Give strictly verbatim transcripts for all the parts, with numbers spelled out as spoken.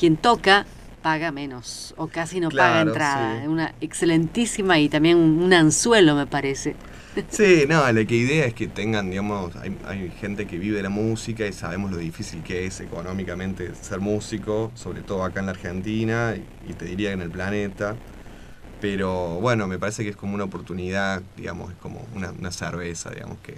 quien toca paga menos o casi no Claro, paga entrada. sí. Es una excelentísima y también un, un anzuelo, me parece. Sí, no, la que idea es que tengan, digamos, hay, hay gente que vive de la música y sabemos lo difícil que es económicamente ser músico, sobre todo acá en la Argentina y, y te diría que en el planeta. Pero bueno, me parece que es como una oportunidad, digamos, es como una, una cerveza, digamos, que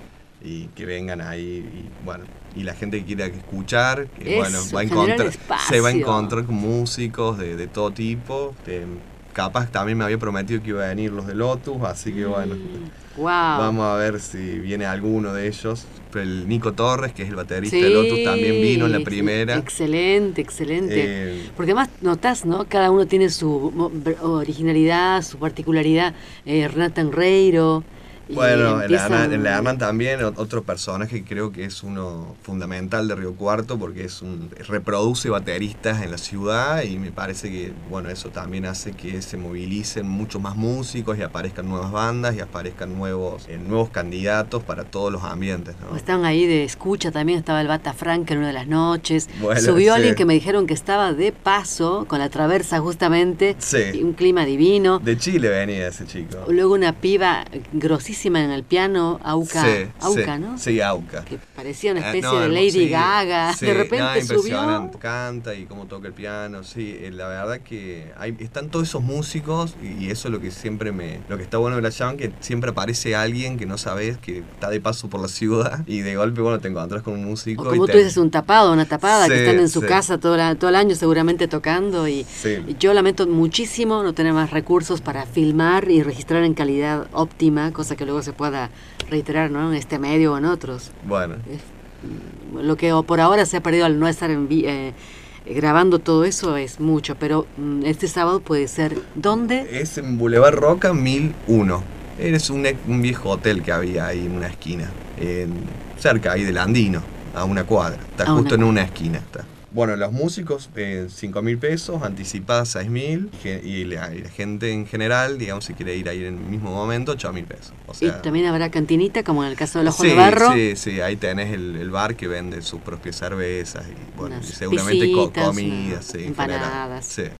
y que vengan ahí y bueno, y la gente que quiera escuchar, que Eso, bueno, va a generar encontrar, espacio. se va a encontrar con músicos de, de todo tipo. De, capaz también me había prometido que iba a venir los de Lotus, así que bueno, Mm, wow. vamos a ver si viene alguno de ellos. El Nico Torres, que es el baterista Sí, de Lotus, también vino en la primera. Excelente, excelente. Eh, Porque además notás, ¿no? Cada uno tiene su originalidad, su particularidad. Eh, Renata Enreiro. Bueno, empiezan... en la, en la Herman también, otro personaje que creo que es uno fundamental de Río Cuarto, porque es un reproduce bateristas en la ciudad y me parece que bueno, eso también hace que se movilicen muchos más músicos y aparezcan nuevas bandas y aparezcan nuevos, eh, nuevos candidatos para todos los ambientes, ¿no? Estaban ahí de escucha también, estaba el Bata Frank en una de las noches. Bueno, Subió sí. alguien que me dijeron que estaba de paso con la traversa justamente, sí. y un clima divino. De Chile venía ese chico. Luego una piba grosísima en el piano, Auca, sí, Auca, sí, ¿no? Sí, Auca. Que parecía una especie eh, no, de Lady sí, Gaga. Sí, de repente no, impresionante. subió. Canta y cómo toca el piano, sí. Eh, la verdad que hay, están todos esos músicos y, y eso es lo que siempre me... Lo que está bueno de la Jam, que siempre aparece alguien que no sabes, que está de paso por la ciudad y de golpe, bueno, te encontrás con un músico. O como y tú te... dices, un tapado, una tapada, sí, que están en su sí. casa todo, la, todo el año seguramente tocando y, sí. y yo lamento muchísimo no tener más recursos para filmar y registrar en calidad óptima, cosa que luego se pueda reiterar, ¿no? En este medio o en otros. Bueno. Es, lo que por ahora se ha perdido al no estar en vi eh, grabando todo eso es mucho, pero mm, este sábado puede ser, ¿dónde? Es en Boulevard Roca mil uno. Es un, un viejo hotel que había ahí en una esquina, en, cerca ahí del Andino, a una cuadra. Está a justo una en una esquina. Está. Bueno, los músicos, eh, cinco mil pesos, anticipadas seis mil, y la, y la gente en general, digamos, si quiere ir ahí en el mismo momento, ocho mil pesos. O sea, y también habrá cantinita, como en el caso del Ojo sí, de Barro. Sí, sí, ahí tenés el, el bar que vende sus propias cervezas y, bueno, Unas y seguramente co pisitas, comidas, sí, en empanadas. general. Sí.